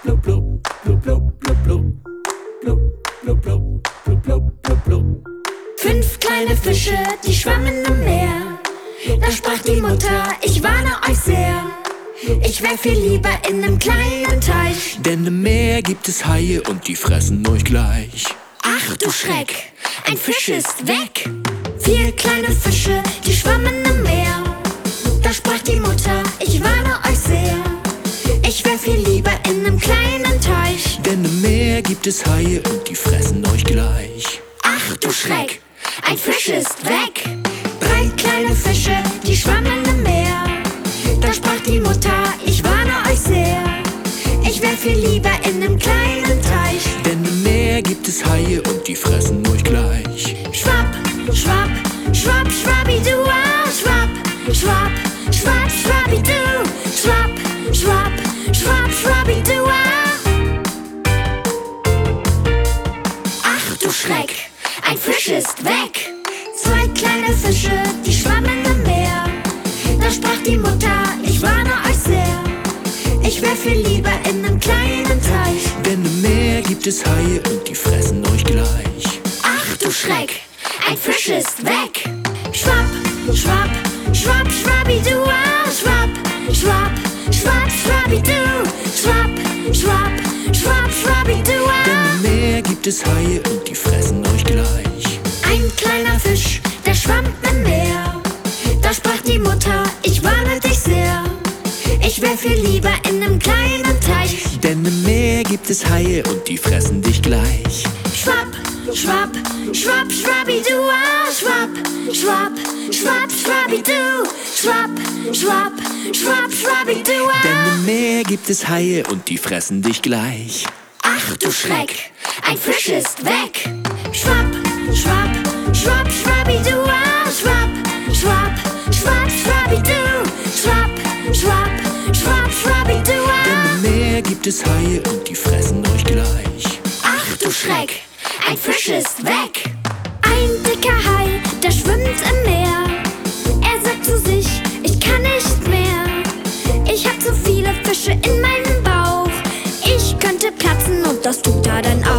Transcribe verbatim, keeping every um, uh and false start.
blub, blub, blub, blub, blub, blub, blub, blub, blub, blub, blub, blub. Fünf kleine Fische, die schwammen im Meer. Da sprach die Mutter, ich warne euch sehr. Ich wär viel lieber in nem kleinen Teich. Denn im Meer gibt es Haie und die fressen euch gleich. Ach du Schreck, ein Fisch ist weg. Vier kleine Fische, die schwammen im Meer. Da sprach die Mutter, ich warne euch sehr. Ich wär viel lieber in nem kleinen Teich. Denn im Meer gibt es Haie und die fressen euch gleich. Ach du Schreck, ein Fisch ist weg. Drei kleine Fische, die schwammen im Meer. Da sprach die Mutter, ich warne euch sehr. Ich wär viel lieber in nem kleinen Teich. Denn im Meer gibt es Haie und die fressen euch gleich. Schwapp, schwapp, schwapp, schwappidu, ah, schwapp, schwapp, schwapp, schwappidu, schwapp, schwapp, schwapp, schwappidu, ah. Ach du Schreck, ein Fisch ist weg. Zwei kleine Fische, die schwammen im Meer. Da sprach die Mutter, ich warne euch sehr. Ich wär viel lieber in nem kleinen Teich. Denn im Meer gibt es Haie und die fressen euch gleich. Ach du Schreck, ein Fisch ist weg. Schwapp, schwapp, schwapp, schwappidu, ah, schwapp, schwapp, schwapp, schwappidu, schwapp, schwapp, schwapp, schwappidu, ah. Denn im Meer gibt es Haie und die fressen euch gleich. Ein kleiner Fisch, der schwamm im Meer. Da sprach die Mutter, ich warne dich sehr. Ich wär viel lieber in nem kleinen Teich. Denn im Meer gibt es Haie und die fressen dich gleich. Schwapp, schwapp, schwapp, schwappidu, ah, schwapp, schwapp, schwapp, schwappidu, schwapp, schwapp, schwapp, schwappidu, ah. Denn im Meer gibt es Haie und die fressen dich gleich. Ach du Schreck, ein Fisch ist weg. Schwapp, schwapp, schwapp, schwappidu, ah, schwapp, schwapp, schwapp, schwappidu, schwapp, schwapp, schwapp, schwappidu, ah. Denn im Meer gibt es Haie und die fressen euch gleich. Ach du Schreck, ein Fisch ist weg. Ein dicker Hai, der schwimmt im Meer. Er sagt zu sich, ich kann nicht mehr. Ich hab zu viele Fische in meinem Bauch. Ich könnte platzen und das tut er dann